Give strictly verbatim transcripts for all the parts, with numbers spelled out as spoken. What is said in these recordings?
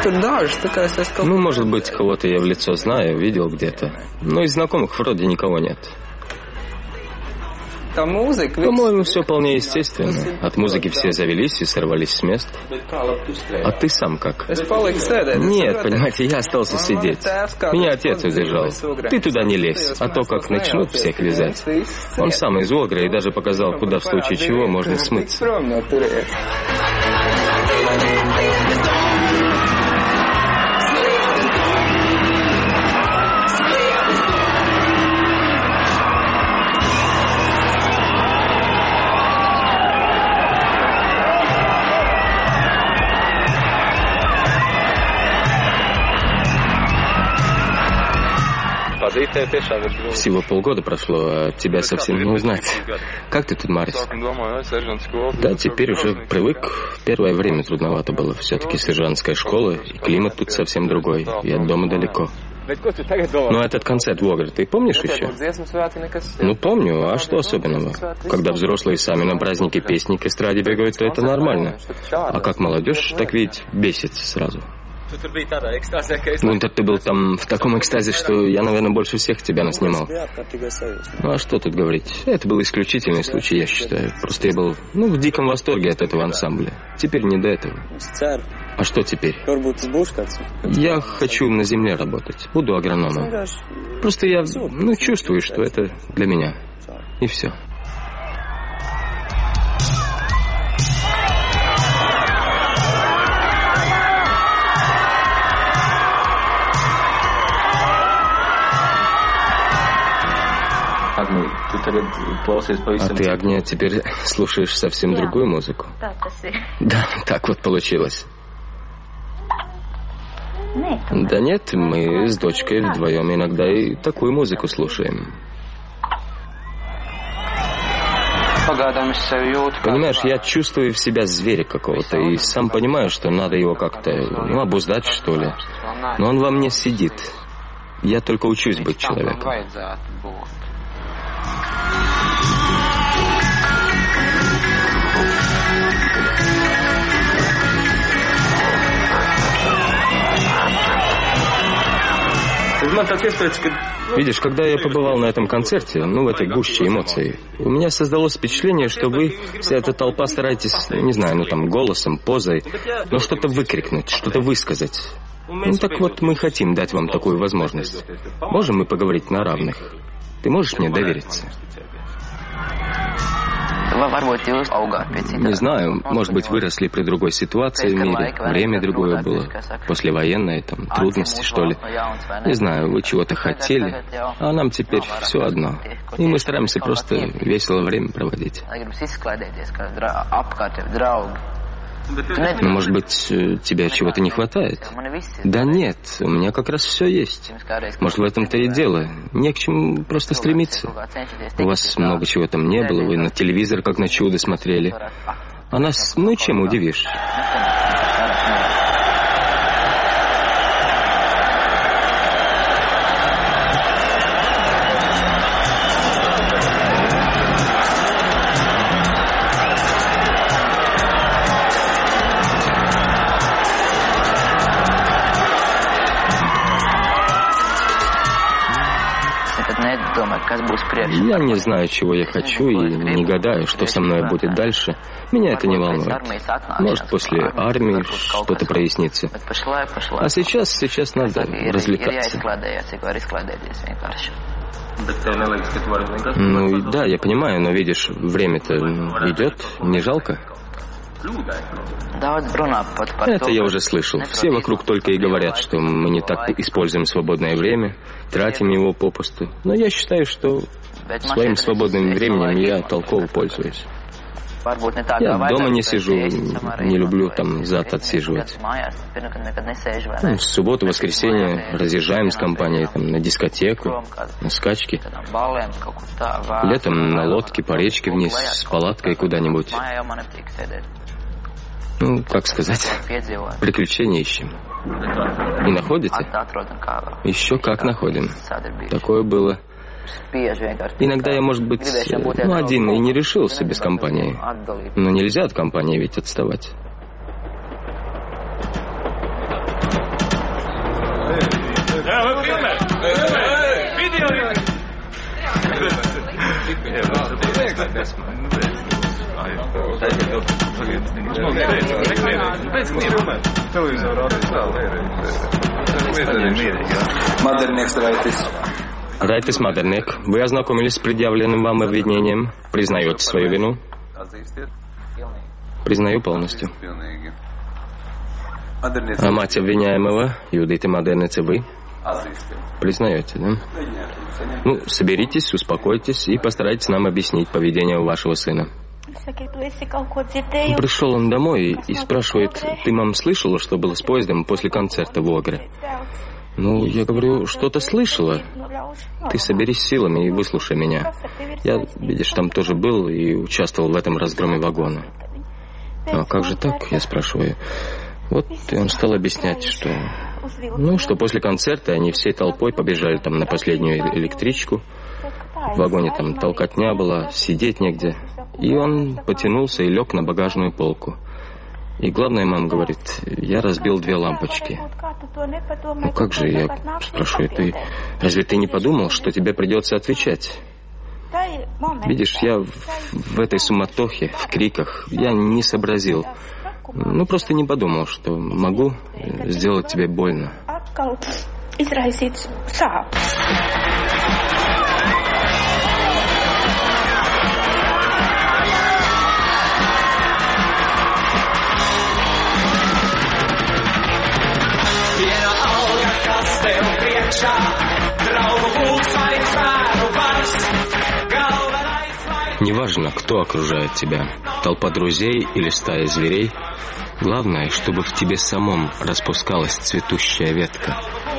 Ну, может быть, кого-то я в лицо знаю, видел где-то. Но из знакомых вроде никого нет. По-моему, все вполне естественно. От музыки все завелись и сорвались с мест. А ты сам как? Нет, понимаете, я остался сидеть. Меня отец удержал. Ты туда не лезь, а то как начнут всех вязать. Он сам из Огра и даже показал, куда в случае чего можно смыться. Всего полгода прошло, а тебя совсем не узнать. Как ты тут, Марис? Да, теперь уже привык. Первое время трудновато было. Все-таки сержантская школа, и климат тут совсем другой. И от дома далеко. Но этот концерт в Огре, ты помнишь еще? Ну, помню. А что особенного? Когда взрослые сами на праздники песни к эстраде бегают, то это нормально. А как молодежь, так ведь бесится сразу. Гунтер, ты был там в таком экстазе, что я, наверное, больше всех тебя наснимал. Ну, а что тут говорить? Это был исключительный случай, я считаю. Просто я был, ну, в диком восторге от этого ансамбля. Теперь не до этого. А что теперь? Я хочу на земле работать. Буду агрономом. Просто я, ну, чувствую, что это для меня. И все. А ты, Агния, теперь слушаешь совсем другую музыку? Да, так вот получилось. Да нет, мы с дочкой вдвоем иногда и такую музыку слушаем. Понимаешь, я чувствую в себя зверя какого-то, и сам понимаю, что надо его как-то, ну, обуздать, что ли. Но он во мне сидит. Я только учусь быть человеком. Видишь, когда я побывал на этом концерте, ну, в этой гуще эмоций, у меня создалось впечатление, что вы, вся эта толпа, стараетесь, не знаю, ну, там, голосом, позой, но что-то выкрикнуть, что-то высказать. Ну, так вот, мы хотим дать вам такую возможность. Можем мы поговорить на равных? Ты можешь мне довериться? Не знаю, может быть, выросли при другой ситуации в мире, время другое было, послевоенное, там, трудности, что ли. Не знаю, вы чего-то хотели, а нам теперь все одно. И мы стараемся просто весело время проводить. Но, может быть, тебе чего-то не хватает? Да нет, у меня как раз все есть. Может, в этом-то и дело. Не к чему просто стремиться. У вас много чего там не было, вы на телевизор как на чудо смотрели. А нас, ну, чем удивишь? Я не знаю, чего я хочу, и не гадаю, что со мной будет дальше. Меня это не волнует. Может, после армии что-то прояснится. А сейчас, сейчас надо развлекаться. Ну, да, я понимаю, но видишь, время-то идет, не жалко? Это я уже слышал. Все вокруг только и говорят, что мы не так используем свободное время, тратим его попусту. Но я считаю, что своим свободным временем я толково пользуюсь. Я дома не сижу, не люблю там зад отсиживать. Ну, в субботу, воскресенье разъезжаем с компанией там, на дискотеку, на скачки. Летом на лодке по речке вниз с палаткой куда-нибудь. Ну, как сказать, приключения ищем. Не находите? Еще как находим. Такое было. Иногда я, может быть, ну, один и не решился без компании. Но нельзя от компании ведь отставать. Мадернек Райтис. Райтис Мадернек, вы ознакомились с предъявленным вам обвинением? Признаете свою вину? Признаю полностью. А мать обвиняемого, Юдита Мадернец, вы? Признаете, да? Ну, соберитесь, успокойтесь и постарайтесь нам объяснить поведение вашего сына. Пришел он домой и спрашивает: ты, мам, слышала, что было с поездом после концерта в Огре? Ну, я говорю, что-то слышала. Ты соберись силами и выслушай меня. Я, видишь, там тоже был и участвовал в этом разгроме вагона. А как же так, я спрашиваю. Вот и он стал объяснять, что... Ну, что после концерта они всей толпой побежали там на последнюю электричку. В вагоне там толкотня была, сидеть негде. И он потянулся и лег на багажную полку. И главное, мама говорит, я разбил две лампочки. Ну как же, я спрашиваю, ты разве ты не подумал, что тебе придется отвечать? Видишь, я в, в этой суматохе, в криках, я не сообразил. Ну, просто не подумал, что могу сделать тебе больно. Неважно, кто окружает тебя, толпа друзей или стая зверей, главное, чтобы в тебе самом распускалась цветущая ветка.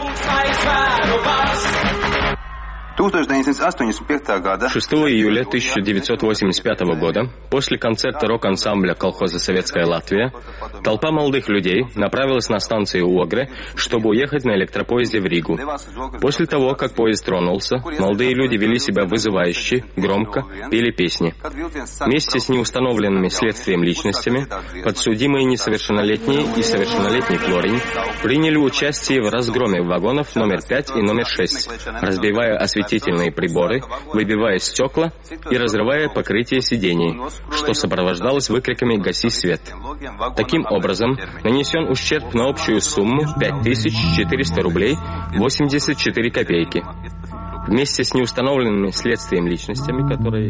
шестого июля тысяча девятьсот восемьдесят пятого года, после концерта рок-ансамбля колхоза «Советская Латвия», толпа молодых людей направилась на станцию Огре, чтобы уехать на электропоезде в Ригу. После того, как поезд тронулся, молодые люди вели себя вызывающе, громко, пели песни. Вместе с неустановленными следствием личностями, подсудимые несовершеннолетние и совершеннолетний Флорин приняли участие в разгроме вагонов номер пять и номер шесть, разбивая осветительные приборы, выбивая стекла и разрывая покрытие сидений, что сопровождалось выкриками «Гаси свет». Таким образом, нанесен ущерб на общую сумму пять тысяч четыреста рублей восемьдесят четыре копейки. Вместе с неустановленными следствием личностями, которые...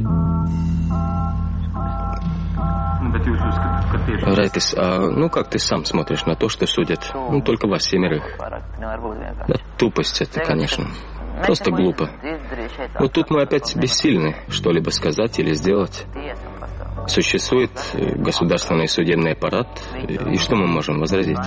Райтис, а ну как ты сам смотришь на то, что судят? Ну, только вас семерых. Да, тупость это, конечно. Просто глупо. Вот тут мы опять бессильны что-либо сказать или сделать. Существует государственный судебный аппарат, и что мы можем возразить?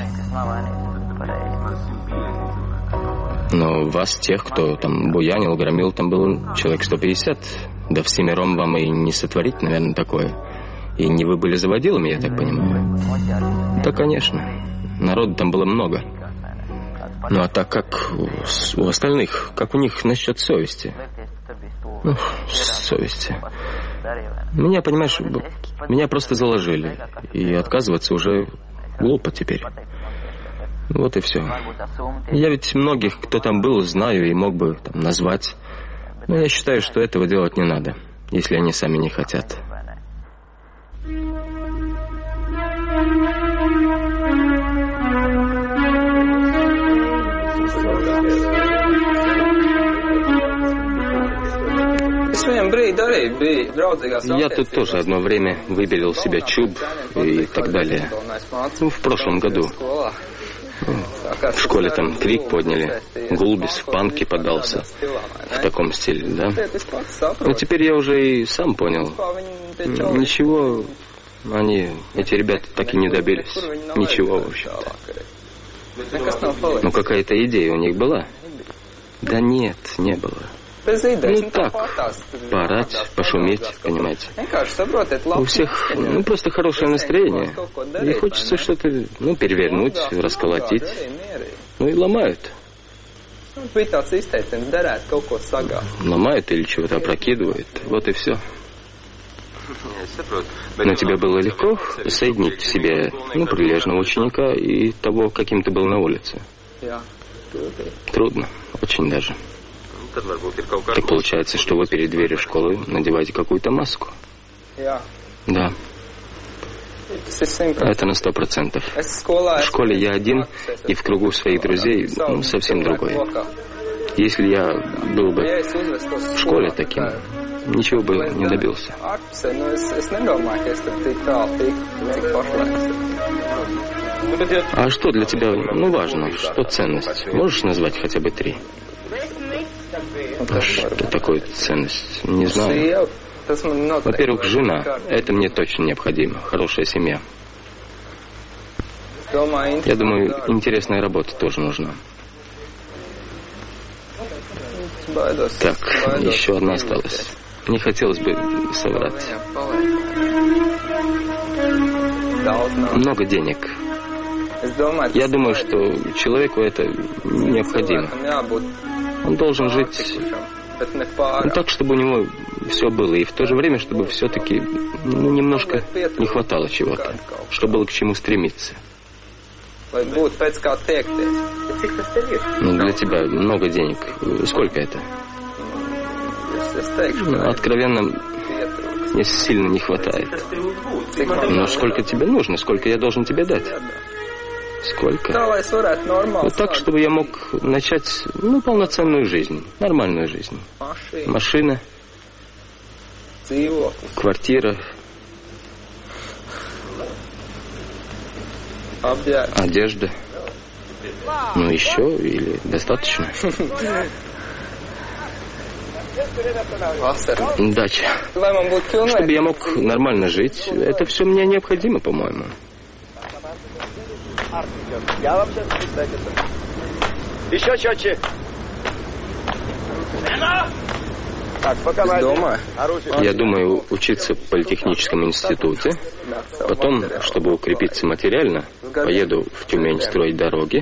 Но вас, тех, кто там буянил, громил, там было человек сто пятьдесят. Да всемиром вам и не сотворить, наверное, такое. И не вы были заводилами, я так понимаю? Да, конечно. Народу там было много. Ну, а так как у остальных, как у них насчет совести? Ну, совести. Меня, понимаешь, меня просто заложили. И отказываться уже глупо теперь. Вот и все. Я ведь многих, кто там был, знаю и мог бы там назвать. Но я считаю, что этого делать не надо, если они сами не хотят. Я тут тоже одно время выбелил себе чуб и так далее. Ну, в прошлом году. В школе там крик подняли. Гулбис в панки подался. В таком стиле, да? Но теперь я уже и сам понял. Ничего, они, эти ребята, так и не добились. Ничего, в общем-то. Ну, какая-то идея у них была? Да нет, не было. Ну так, поорать, пошуметь, понимаете. У всех, ну, просто хорошее настроение. И хочется что-то, ну, перевернуть, расколотить. Ну и ломают. Ломают или чего-то опрокидывают. Вот и все. Но тебе было легко соединить в себе, ну, прилежного ученика и того, каким ты был на улице? Трудно, очень даже. Так получается, что вы перед дверью школы надеваете какую-то маску? Да. Это на сто процентов. В школе я один, и в кругу своих друзей ну, совсем другой. Если я был бы в школе таким, ничего бы не добился. А что для тебя, ну, важно? Что ценность? Можешь назвать хотя бы три? А что такое ценность? Не знаю. Во-первых, жена. Это мне точно необходимо. Хорошая семья. Я думаю, интересная работа тоже нужна. Так, еще одна осталась. Не хотелось бы соврать. Много денег. Я думаю, что человеку это необходимо. Он должен жить ну, так, чтобы у него все было, и в то же время, чтобы все-таки ну, немножко не хватало чего-то, чтобы было к чему стремиться. Ну, для тебя много денег. Сколько это? Ну, откровенно, мне сильно не хватает. Но сколько тебе нужно? Сколько я должен тебе дать? Сколько? Ну, так, чтобы я мог начать, ну, полноценную жизнь, нормальную жизнь. Машина, квартира, одежда. Ну, еще или достаточно? Дача. Чтобы я мог нормально жить, это все мне необходимо, по-моему. Еще четче. Я думаю учиться в политехническом институте. Потом, чтобы укрепиться материально, поеду в Тюмень строить дороги.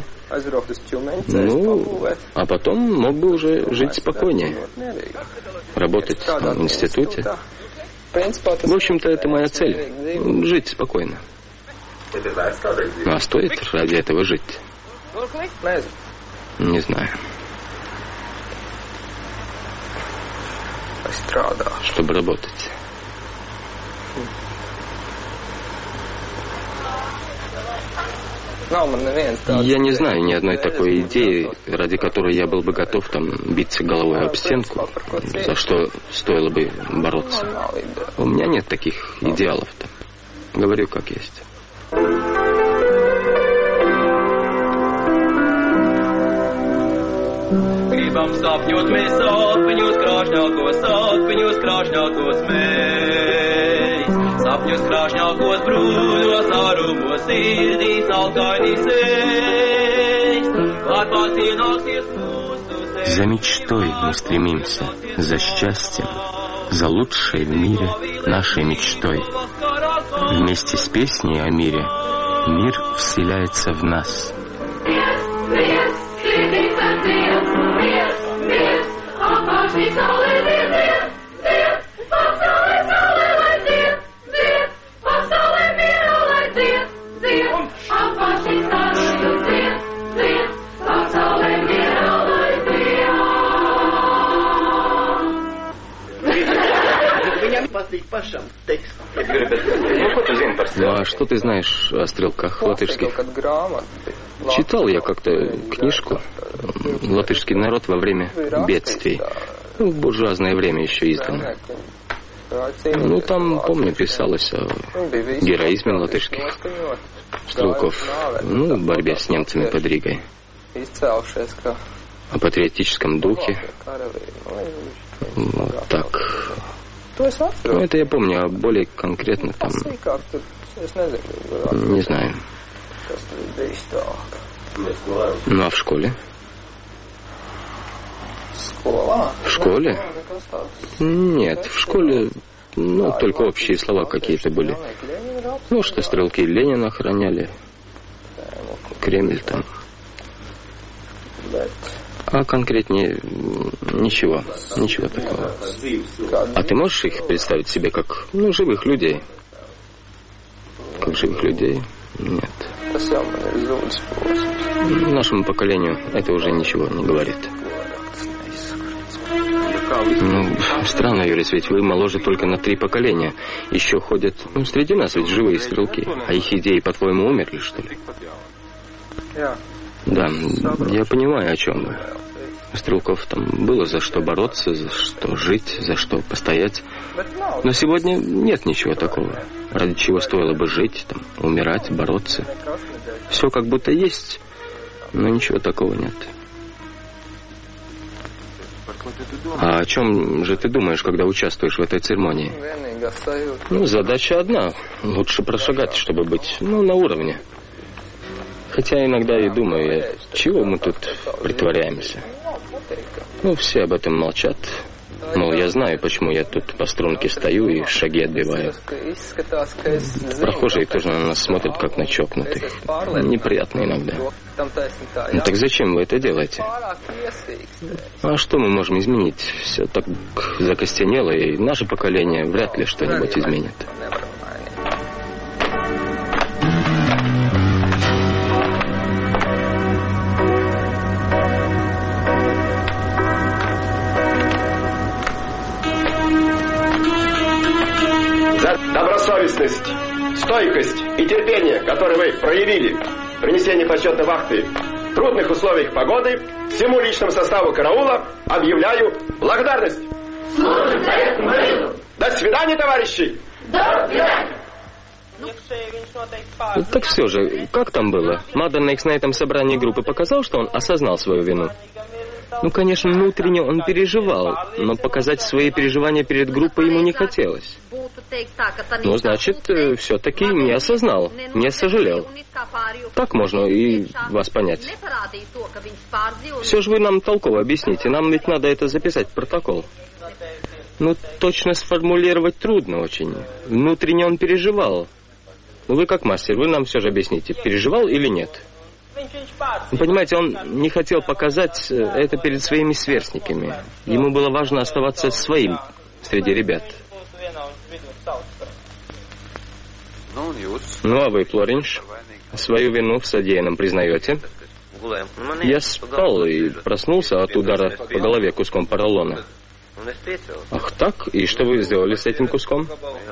Ну, а потом мог бы уже жить спокойнее. Работать в институте. В общем-то, это моя цель. Жить спокойно. Ну, а стоит ради этого жить? Не знаю. Чтобы работать. Я не знаю ни одной такой идеи, ради которой я был бы готов там биться головой об стенку, за что стоило бы бороться. У меня нет таких идеалов-то. Говорю, как есть. Gribam sapņot mēs sapņus, krāšņākos sapņus, krāšņākos mēs. Sapņus krāšņākos brūļos, ārumos sirdīs, alkaini sēs. Klāt pats ienāksies mūsu sēs. За мечтой мы стремимся, за счастьем, за лучшей в мире нашей мечтой. Вместе с песней о мире мир вселяется в нас. Ну, а что ты знаешь о стрелках латышских? Читал я как-то книжку «Латышский народ во время бедствий». Ну, в буржуазное время еще издано. Ну, там, помню, писалось о героизме латышских стрелков, ну, в борьбе с немцами под Ригой, о патриотическом духе. Вот так. Ну, это я помню, а более конкретно там... Не знаю. Ну, а в школе? В школе? Нет, в школе, ну, только общие слова какие-то были. Ну, что стрелки Ленина охраняли, Кремль там. А конкретнее ничего, ничего такого. А ты можешь их представить себе как, ну, живых людей? Как живых людей? Нет. Нашему поколению это уже ничего не говорит. Ну, странно, Юрис, ведь вы моложе только на три поколения. Еще ходят... Ну, среди нас ведь живые стрелки. А их идеи, по-твоему, умерли, что ли? Да, я понимаю, о чем вы. У стрелков там было за что бороться, за что жить, за что постоять. Но сегодня нет ничего такого, ради чего стоило бы жить, там, умирать, бороться. Все как будто есть, но ничего такого нет. А о чем же ты думаешь, когда участвуешь в этой церемонии? Ну, задача одна. Лучше прошагать, чтобы быть, ну, на уровне. Хотя иногда и думаю, чего мы тут притворяемся. Ну, все об этом молчат. Мол, я знаю, почему я тут по струнке стою и шаги отбиваю. Прохожие тоже на нас смотрят, как на чокнутых. Неприятно иногда. Ну, так зачем вы это делаете? А что мы можем изменить? Все так закостенело, и наше поколение вряд ли что-нибудь изменит. Добросовестность, стойкость и терпение, которые вы проявили при несении почетной вахты в трудных условиях погоды, всему личному составу караула объявляю благодарность. До свидания, товарищи! До свидания! Так все же, как там было? Мадернейкс на этом собрании группы показал, что он осознал свою вину? Ну, конечно, внутренне он переживал, но показать свои переживания перед группой ему не хотелось. Ну, значит, все-таки не осознал, не сожалел. Так можно и вас понять. Все же вы нам толково объясните, нам ведь надо это записать в протокол. Ну, точно сформулировать трудно очень. Внутренне он переживал. Ну, вы как мастер, вы нам все же объясните, переживал или нет? Вы понимаете, он не хотел показать это перед своими сверстниками. Ему было важно оставаться своим среди ребят. Ну, а вы, Флоринш, свою вину в содеянном признаете? Я спал и проснулся от удара по голове куском поролона. Ах так? И что вы сделали с этим куском?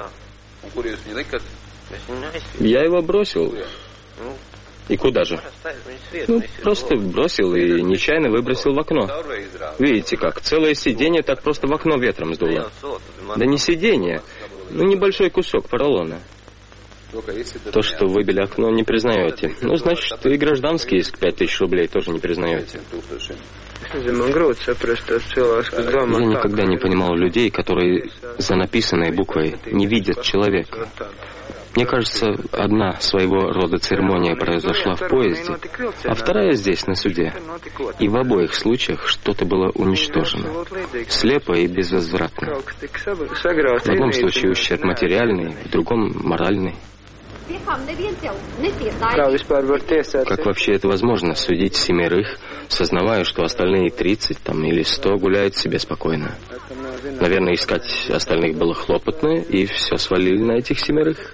Я его бросил. И куда же? Ну, просто бросил и нечаянно выбросил в окно. Видите как, целое сиденье так просто в окно ветром сдуло. Да не сиденье, ну небольшой кусок поролона. То, что выбили окно, не признаете. Ну, значит, и гражданский иск пять тысяч рублей тоже не признаете. Я никогда не понимал людей, которые за написанной буквой не видят человека. Мне кажется, одна своего рода церемония произошла в поезде, а вторая здесь, на суде. И в обоих случаях что-то было уничтожено. Слепо и безвозвратно. В одном случае ущерб материальный, в другом моральный. Как вообще это возможно, судить семерых, сознавая, что остальные тридцать там, или сто гуляют себе спокойно? Наверное, искать остальных было хлопотно, и все свалили на этих семерых.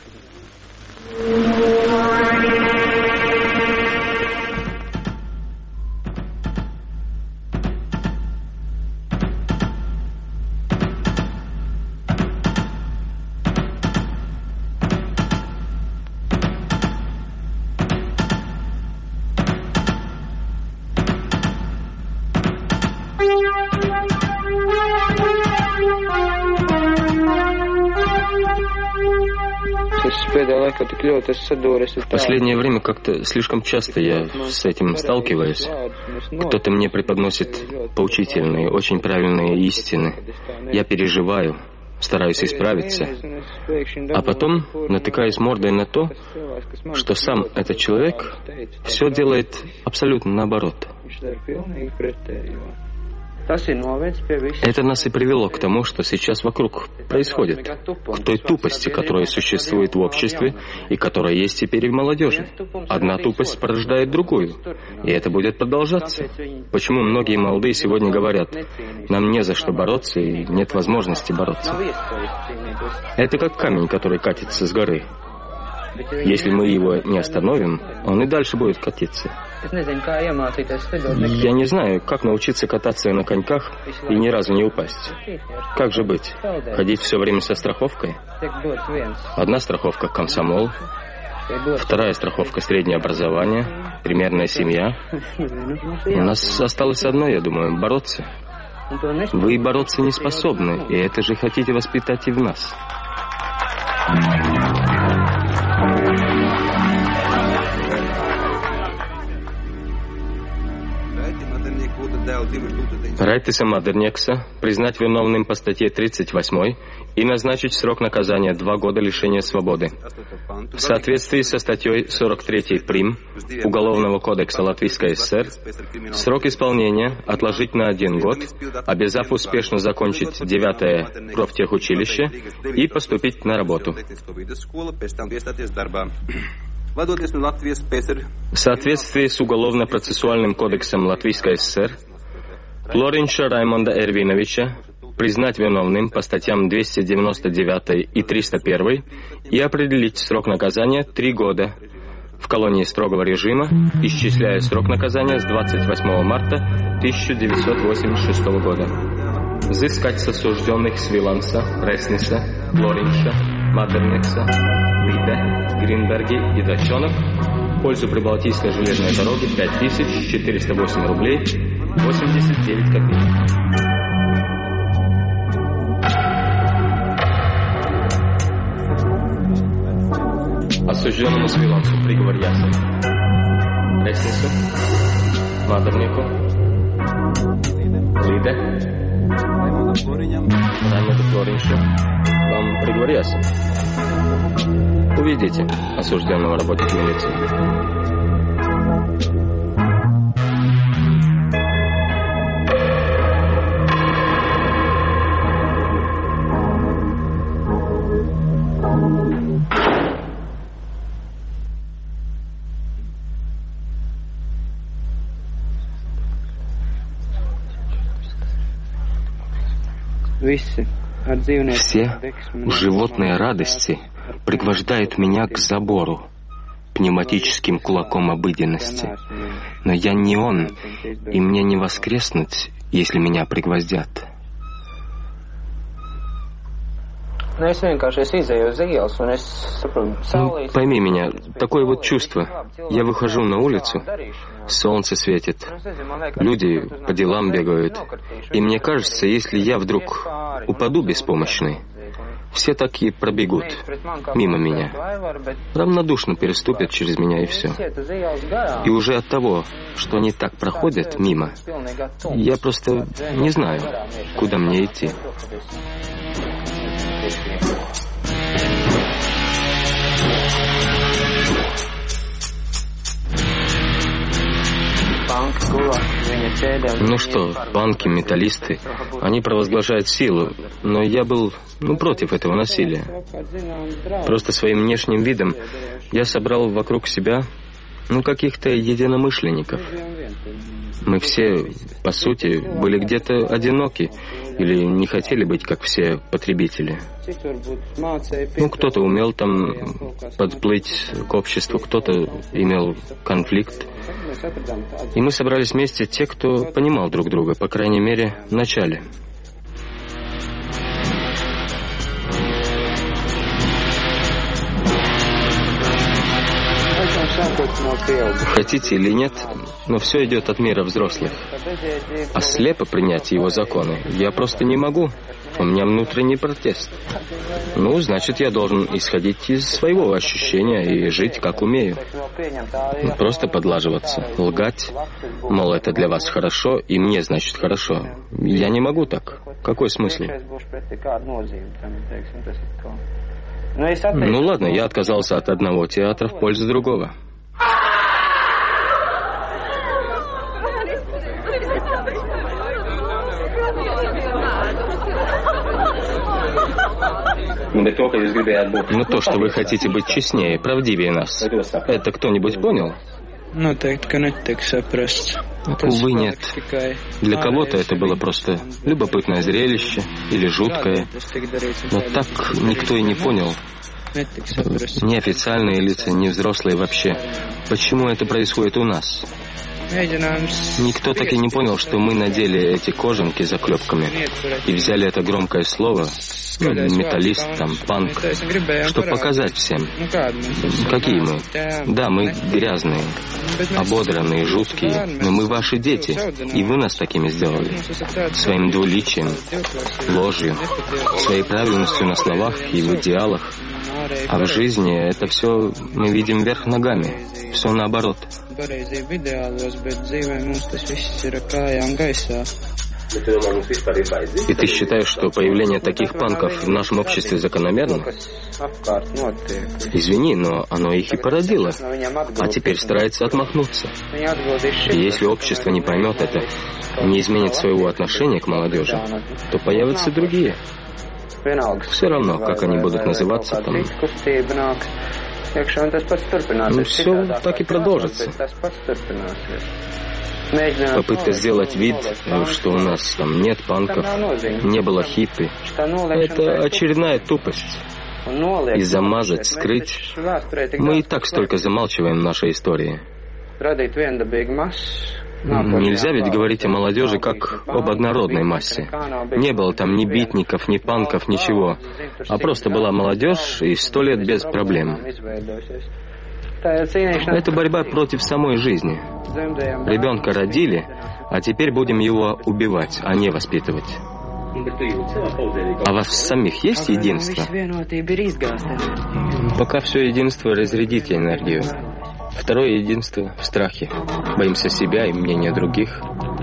В последнее время как-то слишком часто я с этим сталкиваюсь. Кто-то мне преподносит поучительные, очень правильные истины. Я переживаю, стараюсь исправиться, а потом натыкаюсь мордой на то, что сам этот человек все делает абсолютно наоборот. Это нас и привело к тому, что сейчас вокруг происходит, к той тупости, которая существует в обществе и которая есть теперь и в молодежи. Одна тупость порождает другую, и это будет продолжаться. Почему многие молодые сегодня говорят, нам не за что бороться и нет возможности бороться? Это как камень, который катится с горы. Если мы его не остановим, он и дальше будет катиться. Я не знаю, как научиться кататься на коньках и ни разу не упасть. Как же быть? Ходить все время со страховкой? Одна страховка — комсомол, вторая страховка — среднее образование, примерная семья. У нас осталось одно, я думаю, — бороться. Вы бороться не способны, и это же хотите воспитать и в нас. Райтиса Мадернекса признать виновным по статье тридцать восемь и назначить срок наказания два года лишения свободы. В соответствии со статьей сорок три прим. Уголовного кодекса Латвийской ССР срок исполнения отложить на один год, обязав успешно закончить девятое профтехучилище и поступить на работу. В соответствии с Уголовно-процессуальным кодексом Латвийской ССР Лоринша Раймонда Эрвиновича признать виновным по статьям двести девяносто девять и триста один и определить срок наказания три года в колонии строгого режима, исчисляя срок наказания с двадцать восьмого марта тысяча девятьсот восемьдесят шестого года. Взыскать с осужденных Свиланса, Реснеса, Лоринша, Мадернекса, Лиде, Гринберги и Датчонок в пользу Прибалтийской железной дороги пять тысяч четыреста восемь рублей восемьдесят девять копеек. Осужденному Свилансу приговор ясен. Реснесу, Мадернику, Лиде, Раймонду Флориншу, вам приговор ясен. Уведите осужденного работника милиции. Все животные радости пригвождают меня к забору пневматическим кулаком обыденности. Но я не он, и мне не воскреснуть, если меня пригвоздят. Ну, пойми меня, такое вот чувство. Я выхожу на улицу, солнце светит, люди по делам бегают. И мне кажется, если я вдруг упаду беспомощный, все такие пробегут мимо меня, равнодушно переступят через меня и все. И уже от того, что они так проходят мимо, я просто не знаю, куда мне идти. Ну что, панки, металлисты, они провозглашают силу, но я был, ну, против этого насилия. Просто своим внешним видом я собрал вокруг себя, ну, каких-то единомышленников. Мы все, по сути, были где-то одиноки или не хотели быть, как все потребители. Ну, кто-то умел там подплыть к обществу, кто-то имел конфликт. И мы собрались вместе те, кто понимал друг друга, по крайней мере, в начале. Хотите или нет, но все идет от мира взрослых. А слепо принять его законы я просто не могу. У меня внутренний протест. Ну, значит, я должен исходить из своего ощущения и жить, как умею. Просто подлаживаться, лгать, мол, это для вас хорошо, и мне, значит, хорошо. Я не могу так. Какой смысл? Ну ладно, я отказался от одного театра в пользу другого. Но то, что вы хотите быть честнее, правдивее нас, это кто-нибудь понял? Увы, нет. Для кого-то это было просто любопытное зрелище или жуткое. Но так никто и не понял, Неофициальные лица, не взрослые вообще. Почему это происходит у нас? Никто так и не понял, что мы надели эти кожанки заклепками и взяли это громкое слово, ну, металлист, там, панк, чтобы показать всем, какие мы. Да, мы грязные, ободранные, жуткие, но мы ваши дети, и вы нас такими сделали. Своим двуличием, ложью, своей правильностью на словах и в идеалах. А в жизни это все мы видим вверх ногами, все наоборот. И ты считаешь, что появление таких панков в нашем обществе закономерно? Извини, но оно их и породило, а теперь старается отмахнуться. И если общество не поймет это, не изменит своего отношения к молодежи, то появятся другие. Все равно, как они будут называться там. Ну, все так и продолжится. Попытка сделать вид, что у нас там нет панков, не было хиппи, это очередная тупость. И замазать, скрыть. Мы и так столько замалчиваем в нашей истории. Нельзя ведь говорить о молодежи как об однородной массе. Не было там ни битников, ни панков, ничего. А просто была молодежь и сто лет без проблем. Это борьба против самой жизни. Ребенка родили, а теперь будем его убивать, а не воспитывать. А у вас самих есть единство? Пока все единство разрядите энергию. Второе единство в страхе. Боимся себя и мнения других.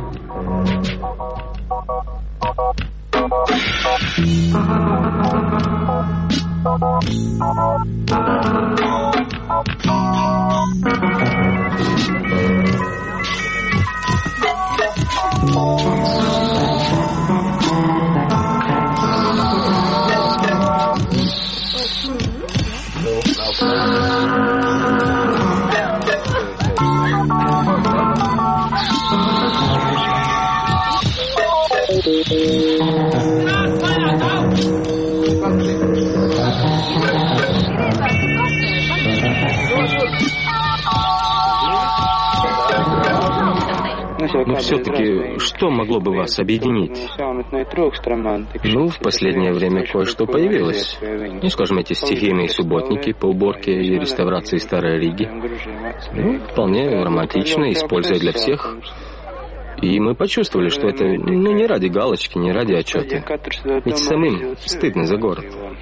Но все-таки, что могло бы вас объединить? Ну, в последнее время кое-что появилось. Ну, скажем, эти стихийные субботники по уборке и реставрации Старой Риги. Ну, вполне романтично, используя для всех. И мы почувствовали, что это ну, не ради галочки, не ради отчета. Ведь самим стыдно за город.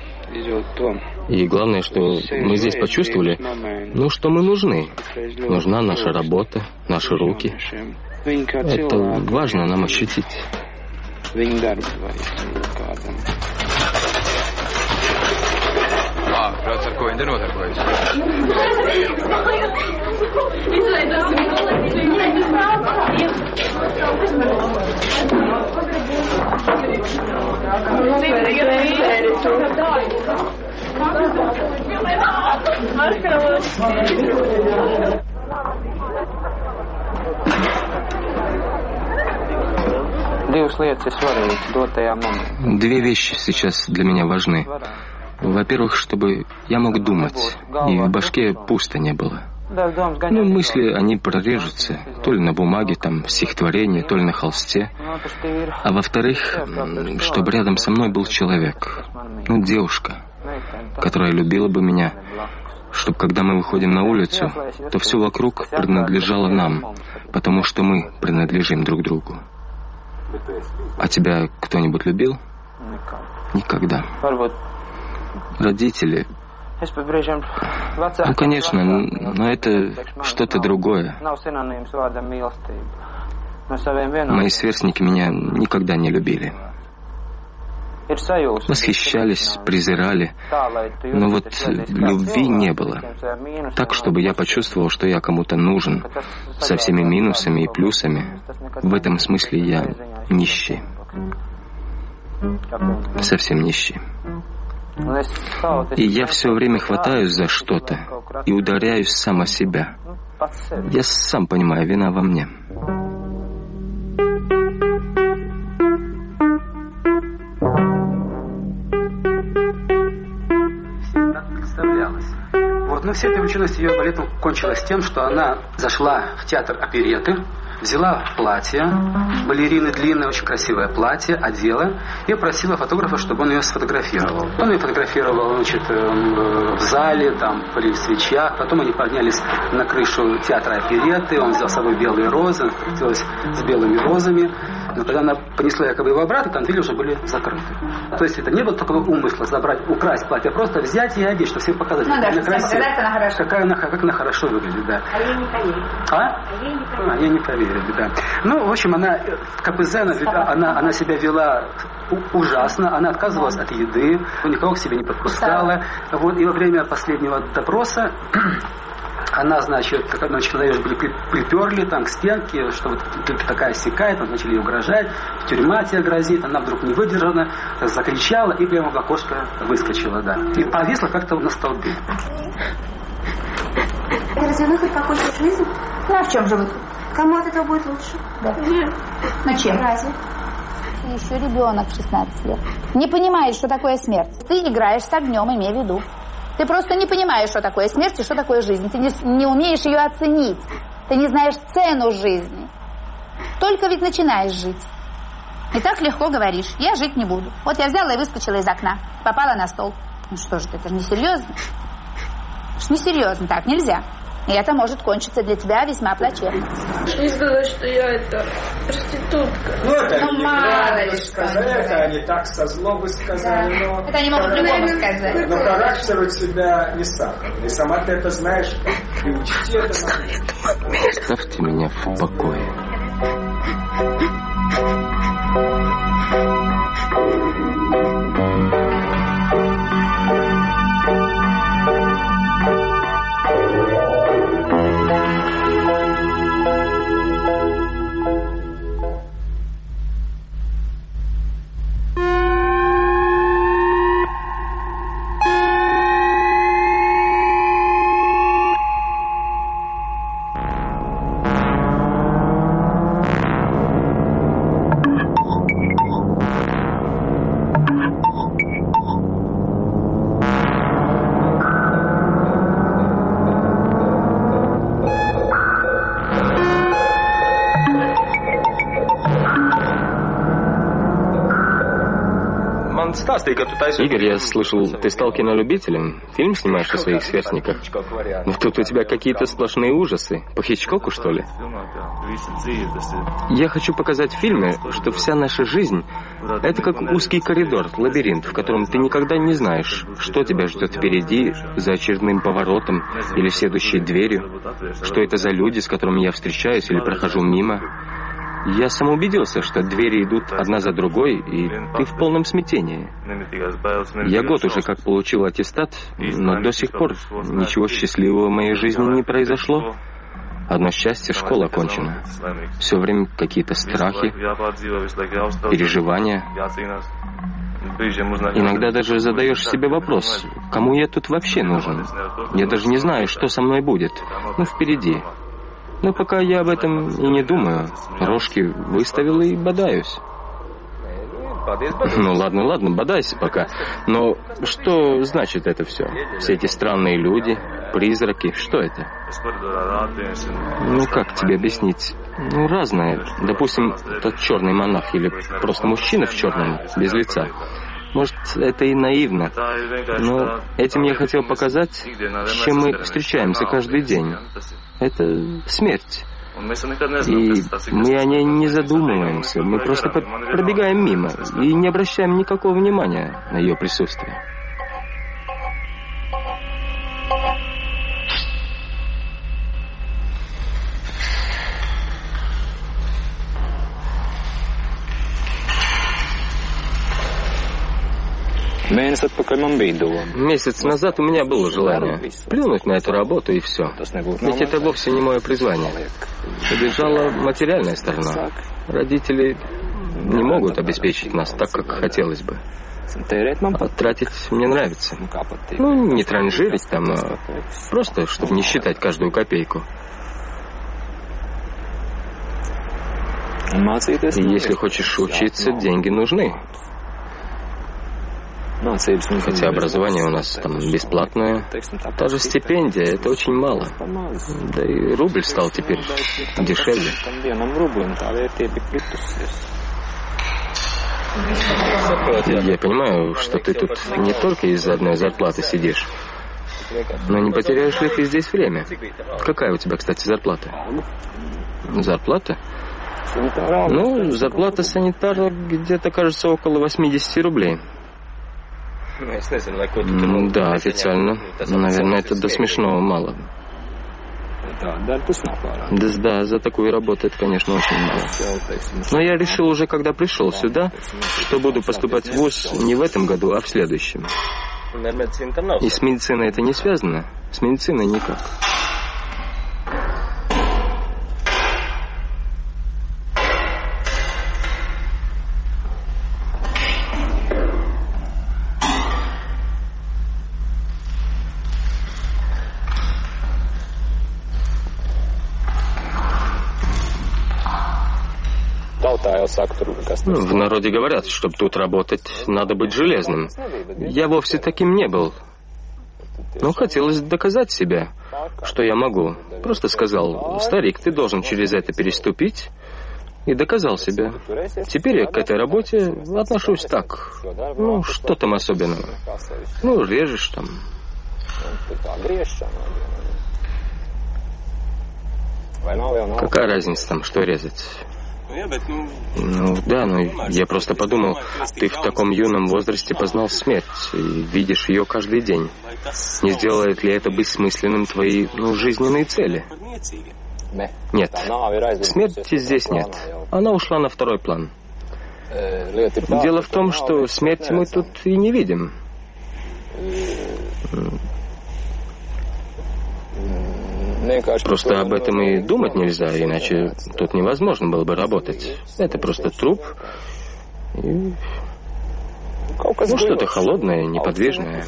И главное, что мы здесь почувствовали, ну, что мы нужны. Нужна наша работа, наши руки. Это важно нам ощутить. Brauc ar ko viņi nodarbojas? Две вещи сейчас для меня важны. Во-первых, чтобы я мог думать, и в башке пусто не было. Ну, мысли, они прорежутся, то ли на бумаге, там, в стихотворении, то ли на холсте. А во-вторых, чтобы рядом со мной был человек, ну, девушка, которая любила бы меня, чтобы, когда мы выходим на улицу, то все вокруг принадлежало нам, потому что мы принадлежим друг другу. А тебя кто-нибудь любил? Никогда. Родители... Ну, конечно, но это что-то другое. Мои сверстники меня никогда не любили. Восхищались, презирали, но вот любви не было. Так, чтобы я почувствовал, что я кому-то нужен, со всеми минусами и плюсами. В этом смысле я нищий. Совсем нищий. И я все время хватаюсь за что-то и ударяюсь сам о себя. Я сам понимаю, вина во мне. вся эта увлеченность ее балетом кончилась тем, что она зашла в театр оперетты, взяла платье, балерины длинное, очень красивое платье, одела и просила фотографа, чтобы он ее сфотографировал. Он ее фотографировал, значит, в зале, там, при свечах. Потом они поднялись на крышу театра оперетты, он взял с собой белые розы, она фотографировалась с белыми розами. Но когда она понесла якобы его обратно, там двери уже были закрыты. То есть это не было такого умысла забрать, украсть платье, а просто взять и одеть, чтобы всем показать, ну, какая да, она красивая, она хорошо. какая она, как она хорошо выглядит, да. А ей не поверили. А? А ей не поверили. А, ей не поверили, да. Ну, в общем, она в КПЗ, она, она, она себя вела ужасно, она отказывалась от еды, никого к себе не подпускала. Вот, и во время последнего допроса она, значит, как одного человека были приперли там к стенке, что вот ты такая сякает, начали ей угрожать, тюрьма тебе грозит, она вдруг не выдержала, закричала и прямо в окошко выскочила, да. И повисла как-то на столбе. Это разве выход какой-то в жизни? Ну, а в чем же выход? Кому от этого будет лучше? Да. Нет. Ну, чем? Разве? Ты еще ребенок в шестнадцать лет. Не понимаешь, что такое смерть. Ты играешь с огнем, имей в виду. Ты просто не понимаешь, что такое смерть и что такое жизнь. Ты не, не умеешь ее оценить. Ты не знаешь цену жизни. Только ведь начинаешь жить. И так легко говоришь. Я жить не буду. Вот я взяла и выскочила из окна. Попала на стол. Ну что же, это же несерьезно. Это же несерьезно. Так нельзя. И это может кончиться для тебя весьма плачевно. Не сказать, что я это проститутка. Ну, это ну, они мало ли сказали, это они так со злобы сказали. Да. Но это они могут любому сказать. Но характер у тебя не сахар. И сама ты это знаешь, и учти это. Оставьте меня в покое. Игорь, я слышал, ты стал кинолюбителем? Фильм снимаешь о своих сверстниках? Но тут у тебя какие-то сплошные ужасы. По Хичкоку, что ли? Я хочу показать в фильме, что вся наша жизнь — это как узкий коридор, лабиринт, в котором ты никогда не знаешь, что тебя ждет впереди, за очередным поворотом или следующей дверью, что это за люди, с которыми я встречаюсь или прохожу мимо. Я сам убедился, что двери идут одна за другой, и ты в полном смятении. Я год уже как получил аттестат, но до сих пор ничего счастливого в моей жизни не произошло. Одно счастье — школа окончена. Все время какие-то страхи, переживания. Иногда даже задаешь себе вопрос, кому я тут вообще нужен? Я даже не знаю, что со мной будет. Ну, впереди. Но пока я об этом и не думаю. Рожки выставил и бодаюсь. Ну ладно, ладно, бодайся пока. Но что значит это все? Все эти странные люди, призраки, что это? Ну как тебе объяснить? Ну разное. Допустим, тот черный монах или просто мужчина в черном, без лица. Может, это и наивно, но этим я хотел показать, с чем мы встречаемся каждый день. Это смерть. И мы о ней не задумываемся, мы просто пробегаем мимо и не обращаем никакого внимания на ее присутствие. Месяц назад у меня было желание плюнуть на эту работу и все. Ведь это вовсе не мое призвание. Побежала материальная сторона. Родители не могут обеспечить нас так, как хотелось бы. А тратить мне нравится. Ну, не транжирить там, а просто, чтобы не считать каждую копейку. И если хочешь учиться, деньги нужны. Хотя образование у нас там бесплатное. Та же стипендия, это очень мало. Да и рубль стал теперь дешевле. Я понимаю, что ты тут не только из-за одной зарплаты сидишь, но не потеряешь ли ты здесь время? Какая у тебя, кстати, зарплата? Зарплата? Ну, зарплата санитара где-то, кажется, около восемьдесят рублей. Да, официально. Наверное, это до смешного мало. Да, да, за такую работу это, конечно, очень мало. Но я решил уже, когда пришел сюда, что буду поступать в вуз не в этом году, а в следующем. И с медициной это не связано? С медициной никак. В народе говорят, чтобы тут работать, надо быть железным. Я вовсе таким не был. Но хотелось доказать себя, что я могу. Просто сказал: старик, ты должен через это переступить. И доказал себя. Теперь я к этой работе отношусь так. Ну, что там особенного? Ну, режешь там. Какая разница там, что резать? Ну, да, но я просто подумал, ты в таком юном возрасте познал смерть и видишь ее каждый день. Не сделает ли это бессмысленным твои, ну, жизненные цели? Нет, смерти здесь нет. Она ушла на второй план. Дело в том, что смерти мы тут и не видим. Просто об этом и думать нельзя, иначе тут невозможно было бы работать. Это просто труп. И... Ну, что-то холодное, неподвижное.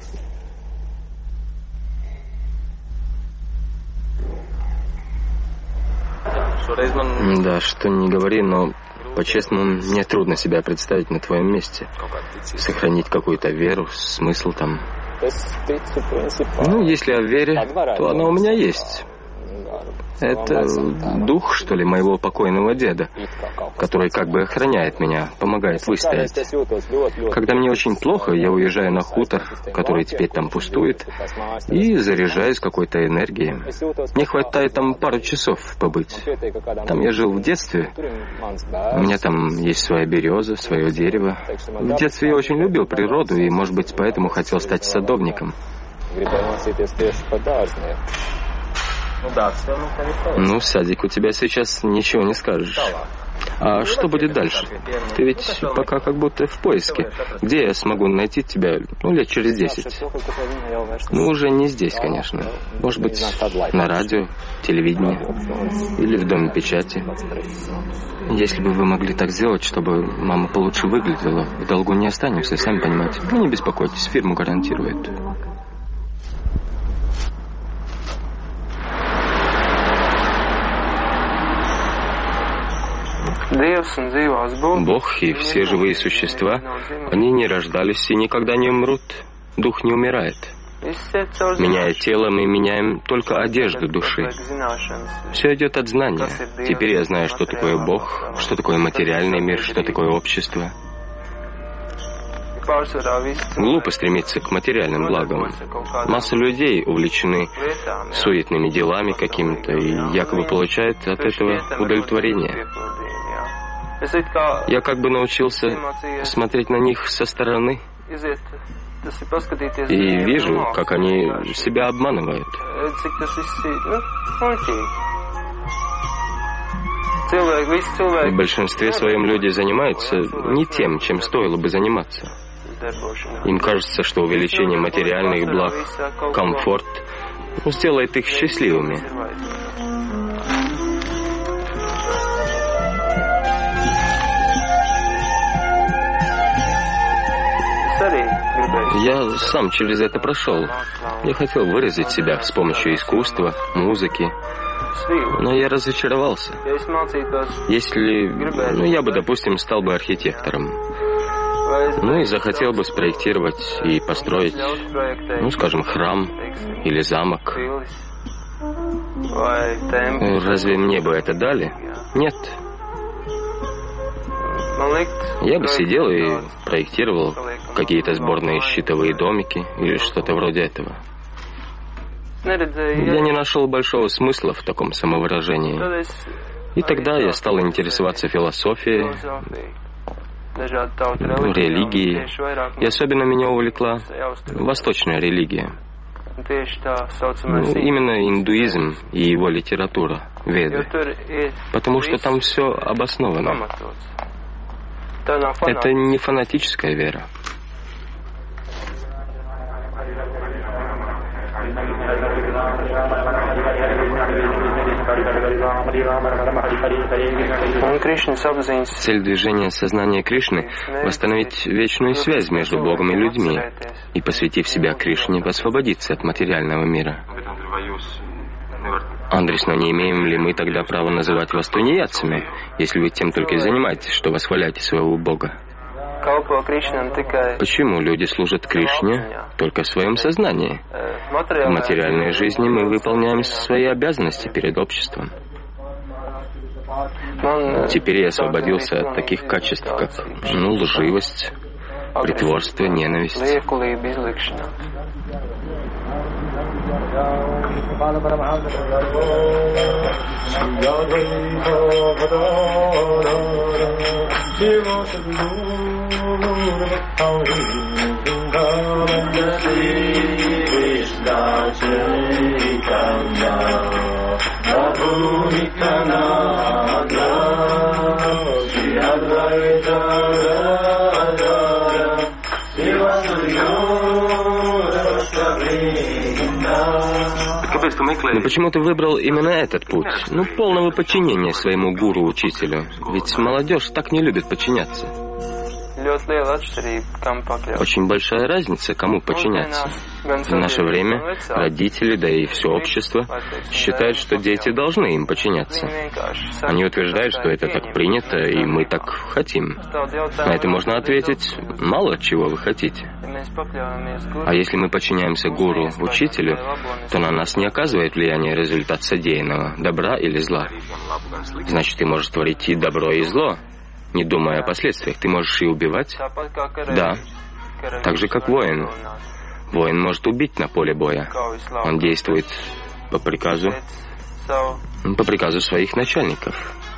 Да, что не говори, но по-честному мне трудно себя представить на твоем месте. Сохранить какую-то веру, смысл там. Ну, если о вере, то она у меня есть. Это дух, что ли, моего покойного деда, который как бы охраняет меня, помогает выстоять. Когда мне очень плохо, я уезжаю на хутор, который теперь там пустует, и заряжаюсь какой-то энергией. Мне хватает там пару часов побыть. Там я жил в детстве. У меня там есть своя береза, свое дерево. В детстве я очень любил природу, и, может быть, поэтому хотел стать садовником. Ну, садик, у тебя сейчас ничего не скажешь. А что будет дальше? Ты ведь пока как будто в поиске. Где я смогу найти тебя, ну, лет через десять? Ну, уже не здесь, конечно. Может быть, на радио, телевидении или в Доме печати. Если бы вы могли так сделать, чтобы мама получше выглядела, в долгу не останемся, сами понимаете. Вы не беспокойтесь, фирма гарантирует. Бог и все живые существа, они не рождались и никогда не умрут. Дух не умирает. Меняя тело, мы меняем только одежду души. Все идет от знания. Теперь я знаю, что такое Бог, что такое материальный мир, что такое общество. Глупо стремиться к материальным благам. Масса людей увлечены суетными делами какими-то и якобы получают от этого удовлетворение. Я как бы научился смотреть на них со стороны и вижу, как они себя обманывают. В большинстве своем люди занимаются не тем, чем стоило бы заниматься. Им кажется, что увеличение материальных благ, комфорт сделает их счастливыми. Я сам через это прошел. Я хотел выразить себя с помощью искусства, музыки. Но я разочаровался. Если... Ну, я бы, допустим, стал бы архитектором. Ну и захотел бы спроектировать и построить, ну, скажем, храм или замок. Разве мне бы это дали? Нет. Я бы сидел и проектировал какие-то сборные щитовые домики или что-то вроде этого. Я не нашел большого смысла в таком самовыражении. И тогда я стал интересоваться философией, религией. И особенно меня увлекла восточная религия. Ну, именно индуизм и его литература, веды. Потому что там все обосновано. Это не фанатическая вера. Цель движения сознания Кришны — восстановить вечную связь между Богом и людьми и, посвятив себя Кришне, освободиться от материального мира. Андрес, но не имеем ли мы тогда права называть вас тунеядцами, если вы тем только и занимаетесь, что восхваляете своего Бога? Почему люди служат Кришне только в своем сознании? В материальной жизни мы выполняем свои обязанности перед обществом. Теперь я освободился от таких качеств, как ну, лживость, притворство, ненависть. Но почему ты выбрал именно этот путь? Ну, полного подчинения своему гуру-учителю. Ведь молодежь так не любит подчиняться. Очень большая разница, кому подчиняться. В наше время родители, да и все общество считают, что дети должны им подчиняться. Они утверждают, что это так принято, и мы так хотим. На это можно ответить: мало чего вы хотите. А если мы подчиняемся гуру, учителю, то на нас не оказывает влияния результат содеянного, добра или зла. Значит, ты можешь творить и добро, и зло, не думая о последствиях. Ты можешь и убивать? Да. Так же, как воин. Воин может убить на поле боя. Он действует по приказу, по приказу своих начальников.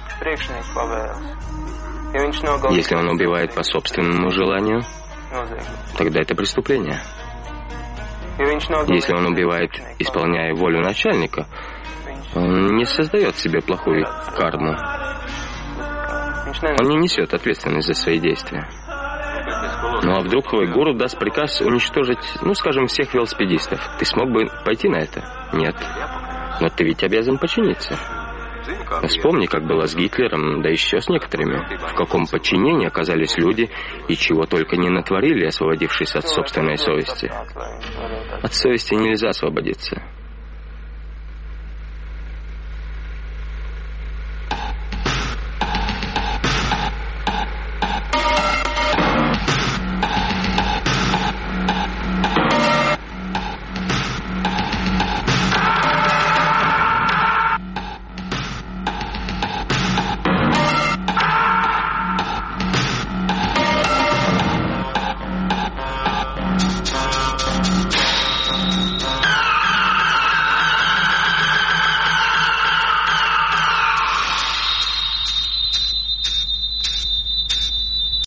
Если он убивает по собственному желанию, тогда это преступление. Если он убивает, исполняя волю начальника, он не создает себе плохую карму. Он не несет ответственность за свои действия. Ну а вдруг твой гуру даст приказ уничтожить, ну скажем, всех велосипедистов? Ты смог бы пойти на это? Нет. Но ты ведь обязан подчиниться. Но вспомни, как было с Гитлером, да еще с некоторыми. В каком подчинении оказались люди и чего только не натворили, освободившись от собственной совести. От совести нельзя освободиться.